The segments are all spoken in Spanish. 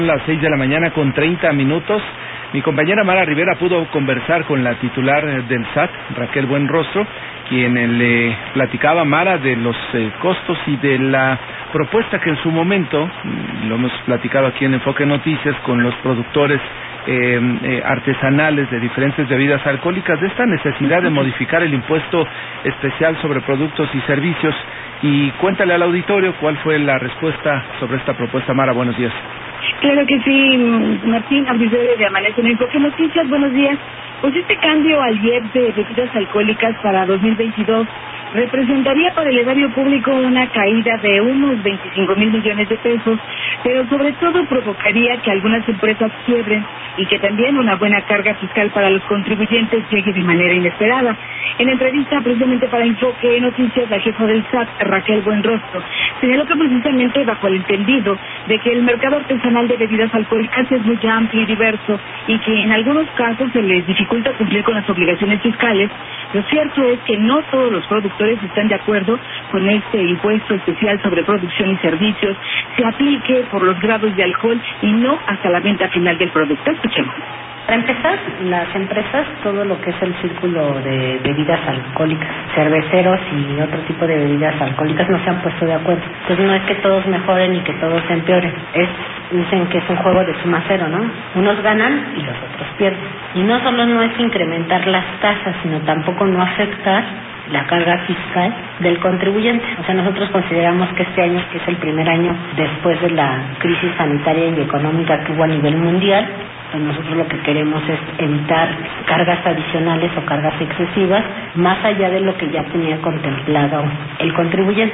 Las 6 de la mañana con 30 minutos. Mi compañera Mara Rivera pudo conversar con la titular del SAT, Raquel Buenrostro, quien le platicaba, Mara, de los costos y de la propuesta que en su momento, lo hemos platicado aquí en Enfoque Noticias, con los productores artesanales de diferentes bebidas alcohólicas, de esta necesidad de modificar el impuesto especial sobre productos y servicios. Y cuéntale al auditorio cuál fue la respuesta sobre esta propuesta. Mara, buenos días. Claro que sí, Martín, auditorio de Amanece en Enfoque Noticias, buenos días. Pues este cambio al IEPS de bebidas alcohólicas para 2022 representaría para el erario público una caída de unos 25,000 millones de pesos, pero sobre todo provocaría que algunas empresas quiebren y que también una buena carga fiscal para los contribuyentes llegue de manera inesperada. En entrevista precisamente para Enfoque Noticias, la jefa del SAT, Raquel Buenrostro, señaló que precisamente bajo el entendido de que el mercado artesanal de bebidas alcohólicas es muy amplio y diverso y que en algunos casos se les dificulta cumplir con las obligaciones fiscales, lo cierto es que no todos los productores están de acuerdo con este impuesto especial sobre producción y servicios se aplique por los grados de alcohol y no hasta la venta final del producto. Escuchemos. Para empezar, las empresas, todo lo que es el círculo de bebidas alcohólicas, cerveceros y otro tipo de bebidas alcohólicas no se han puesto de acuerdo. Entonces no es que todos mejoren y que todos se empeoren. Dicen que es un juego de suma cero, ¿no? Unos ganan y los otros pierden. Y no solo no es incrementar las tasas, sino tampoco no afectar la carga fiscal del contribuyente. O sea, nosotros consideramos que este año, que es el primer año después de la crisis sanitaria y económica que hubo a nivel mundial, pues nosotros lo que queremos es evitar cargas adicionales o cargas excesivas, más allá de lo que ya tenía contemplado el contribuyente.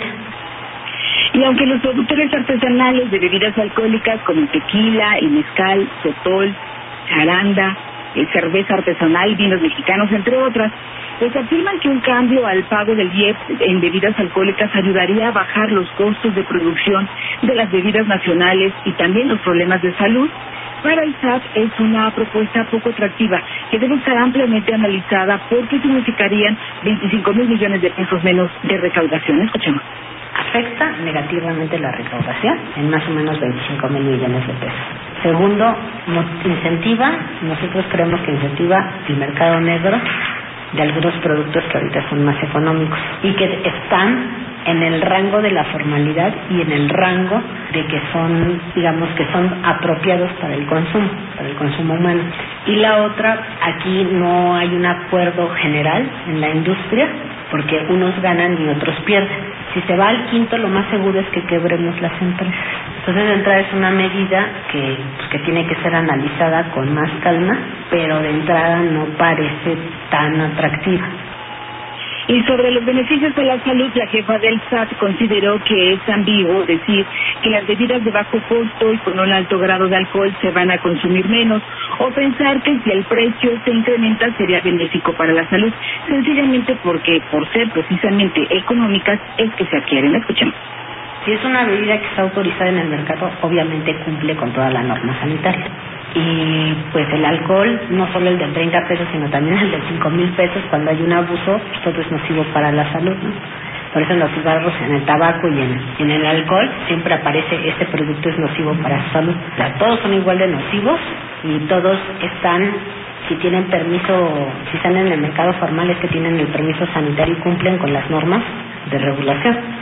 Y aunque los productores artesanales de bebidas alcohólicas como tequila, el mezcal, sotol, charanda, cerveza artesanal, vinos mexicanos, entre otras, pues afirman que un cambio al pago del IEPS en bebidas alcohólicas ayudaría a bajar los costos de producción de las bebidas nacionales y también los problemas de salud. Para el SAT es una propuesta poco atractiva que debe estar ampliamente analizada porque significarían 25,000 millones de pesos menos de recaudación. Escuchemos. Afecta negativamente la recaudación en más o menos 25,000 millones de pesos. Segundo, nosotros creemos que incentiva el mercado negro de algunos productos que ahorita son más económicos y que están en el rango de la formalidad y en el rango de que son, digamos, que son apropiados para el consumo humano. Y la otra, aquí no hay un acuerdo general en la industria, porque unos ganan y otros pierden. Si se va al quinto, lo más seguro es que quebremos las empresas. Entonces, de entrada es una medida que tiene que ser analizada con más calma, pero de entrada no parece tan atractiva. Y sobre los beneficios de la salud, la jefa del SAT consideró que es ambiguo decir que las bebidas de bajo costo y con un alto grado de alcohol se van a consumir menos, o pensar que si el precio se incrementa sería benéfico para la salud, sencillamente porque por ser precisamente económicas es que se adquieren. Escuchemos. Si es una bebida que está autorizada en el mercado, obviamente cumple con toda la norma sanitaria. Y pues el alcohol, no solo el de 30 pesos, sino también el de 5,000 pesos, cuando hay un abuso, todo es nocivo para la salud, ¿no? Por eso en los cigarros, en el tabaco y en el alcohol siempre aparece este producto es nocivo para la salud. O sea, todos son igual de nocivos y todos están, si tienen permiso, si están en el mercado formal es que tienen el permiso sanitario y cumplen con las normas de regulación.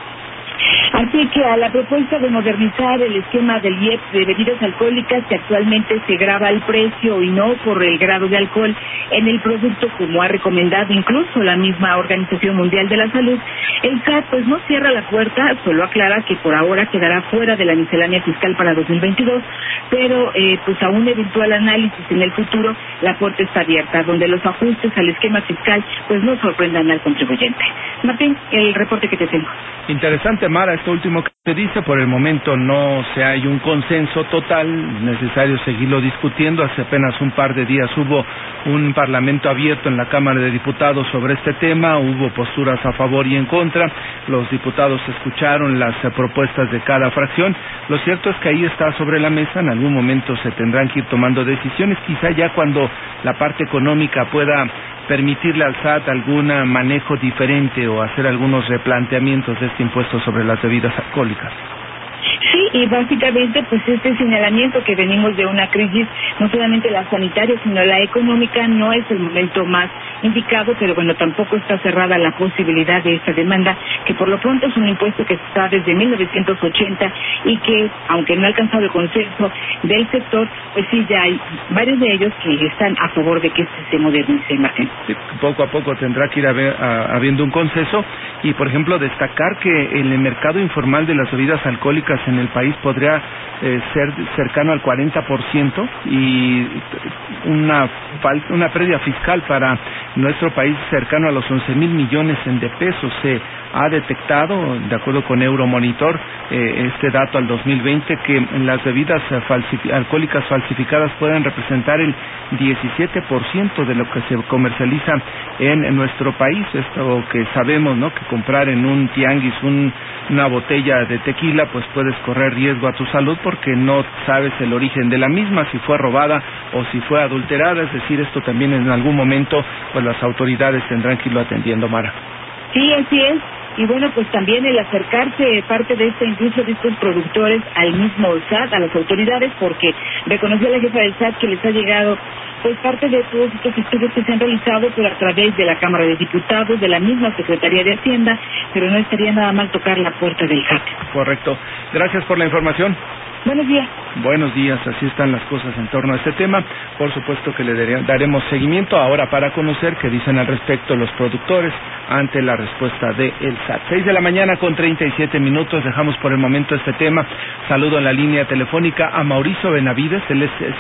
Así que a la propuesta de modernizar el esquema del IEPS de bebidas alcohólicas, que actualmente se grava el precio y no por el grado de alcohol en el producto, como ha recomendado incluso la misma Organización Mundial de la Salud, el SAT pues no cierra la puerta, solo aclara que por ahora quedará fuera de la miscelánea fiscal para 2022, pero pues a un eventual análisis en el futuro, la puerta está abierta, donde los ajustes al esquema fiscal pues no sorprendan al contribuyente. Martín, el reporte que te tengo. Interesante, Mara, esto último que te dice. Por el momento no hay un consenso total, necesario seguirlo discutiendo. Hace apenas un par de días hubo un parlamento abierto en la Cámara de Diputados sobre este tema, hubo posturas a favor y en contra, los diputados escucharon las propuestas de cada fracción. Lo cierto es que ahí está sobre la mesa, en algún momento se tendrán que ir tomando decisiones, quizá ya cuando la parte económica pueda permitirle al SAT algún manejo diferente o hacer algunos replanteamientos de este impuesto sobre las bebidas alcohólicas. Sí, y básicamente pues este señalamiento que venimos de una crisis, no solamente la sanitaria, sino la económica, no es el momento más indicado, pero bueno, tampoco está cerrada la posibilidad de esta demanda, que por lo pronto es un impuesto que está desde 1980 y que, aunque no ha alcanzado el consenso del sector, pues sí, ya hay varios de ellos que están a favor de que se modernice, Martín. Sí, poco a poco tendrá que ir habiendo un consenso y, por ejemplo, destacar que el mercado informal de las bebidas alcohólicas en el país podría ser cercano al 40% y una pérdida fiscal para nuestro país cercano a los 11,000 millones de pesos. Se ha detectado, de acuerdo con Euromonitor, este dato al 2020, que las bebidas alcohólicas falsificadas pueden representar el 17% de lo que se comercializa en nuestro país. Esto que sabemos, ¿no? Que comprar en un tianguis una botella de tequila, pues puedes correr riesgo a tu salud porque no sabes el origen de la misma, si fue robada o si fue adulterada. Es decir, esto también en algún momento pues las autoridades tendrán que irlo atendiendo, Mara. Sí, así es. Y bueno, pues también el acercarse parte de esta industria, de estos productores al mismo SAT, a las autoridades, porque reconoció la jefa del SAT que les ha llegado pues parte de todos estos estudios que se han realizado, pero a través de la Cámara de Diputados, de la misma Secretaría de Hacienda, pero no estaría nada mal tocar la puerta del SAT. Correcto. Gracias por la información. Buenos días. Buenos días, así están las cosas en torno a este tema. Por supuesto que le daremos seguimiento ahora para conocer qué dicen al respecto los productores ante la respuesta del SAT. 6:37 a.m. Dejamos por el momento este tema. Saludo en la línea telefónica a Mauricio Benavides, él es